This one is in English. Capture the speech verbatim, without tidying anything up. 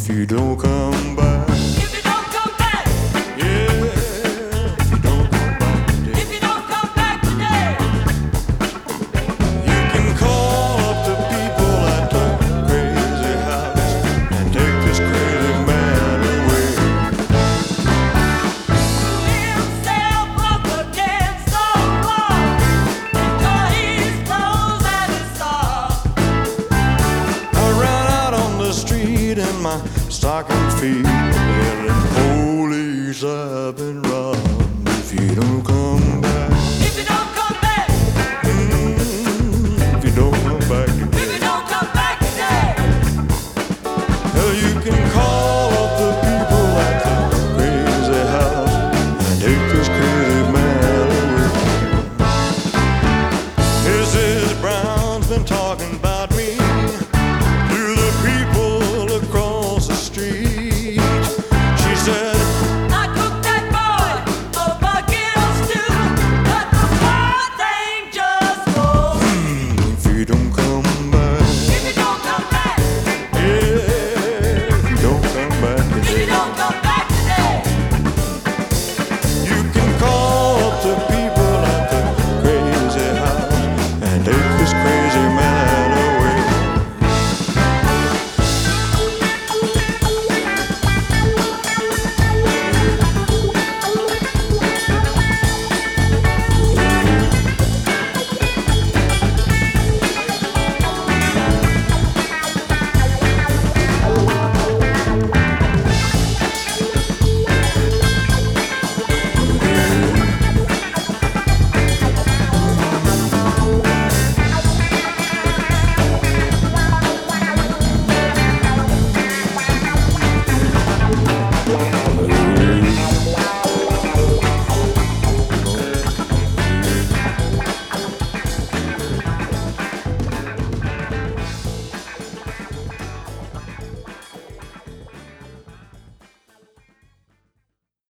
if you don't come back. If you don't come back, Yeah, if you don't come back today. if you don't come back today, You can call up the people at the crazy house and take this crazy man away. himself up against the wall, tore his clothes and his socks. I ran out on the street in my stocking feet, yelling, police, I've been robbed. If you don't come back, If you don't come back, if you don't come back if today. you don't come back today, Well, you can call up the people at the crazy house and take this crazy man away. Missus Brown's been talking about me to the people across the street. She said, I cooked that boy a bucket of stew, but the poor thing just won't. if you don't come